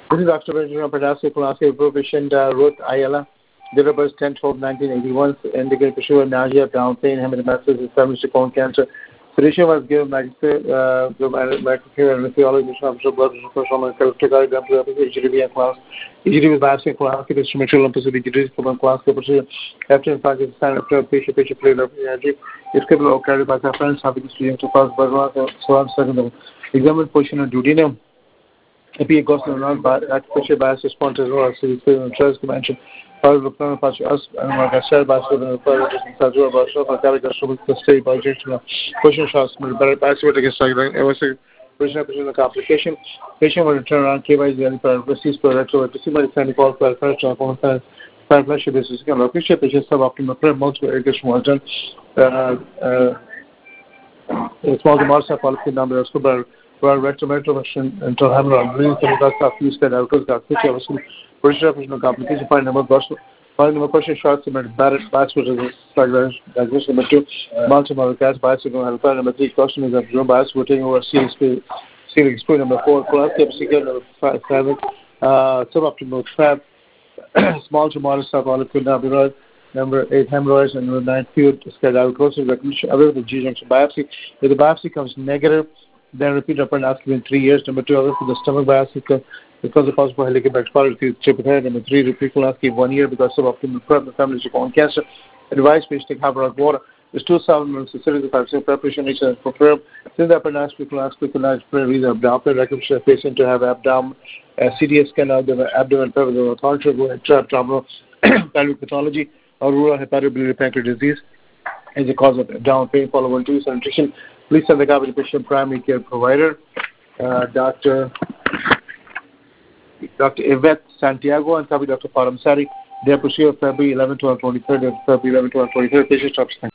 This is Dr. Benjamin Padasco, Pulaski, patient Ruth Ayala, date of birth 10/12/1981, indicated pursuit of nausea, down pain, hematomasis, inflammatory bone cancer. Sedation was given magistrate, microcare, anesthesiology, blood pressure, HDV class, HDV with biopsy class, instrumental lumpicity, disease from class, after impact of sign after patient played up energy, is capable of carried by friends, having to student to pass, but so on, second, examine position of duodenum. If goes to the artificial bias response as well as the trust dimension, part of the plan of us and like I said, by the Sajua Basho, but that is the state budget. Question shots, but bias would against it was a person complication. Patient will return around KYZ for receives for retro to see my sandy call for first on pressure basis. Can appreciate patient suboptimal prayer multiple irrigation was done. Small amounts of policy number of super. Well, retrometrovation until hemorrhage, bleeding chemicals are fused and outwards got which was pressure complication, find number question shots about Barrett bias which is diagnosis number 2, multiple gas bicycle helper number 3, question is absorbed bias voting over ceiling speed number 4, collective secret number 5, suboptimal trap, small to modest submolecule nabuloid, number 8 hemorrhoids, and number 9 field scared outgrowth recognition away with the G junction biopsy. If the biopsy comes negative, then repeat upon asking in 3 years. Number 2, for the stomach biopsy because of possible helicobacter pylori chip head. Number 3, repeat colonoscopy 1 year because of optimal prep the family bone cancer. Advice please take half of water. There's 2 supplements, the vaccine preparation needs to prepare. Since upon asking colonoscopy cannot reason abdominal recommendation patient to have abdomen CT scan of the abdomen pelvic abdominal pelvic pathology or rural hepatobiliary pancreas disease is the cause of abdominal pain following 2 nutrition. Please send the copy to patient primary care provider, Dr. Yvette Santiago, and copy Dr. Param Sari. They are pursued February 11, 12, 23rd, February 11, 12, 23rd. Patient stops.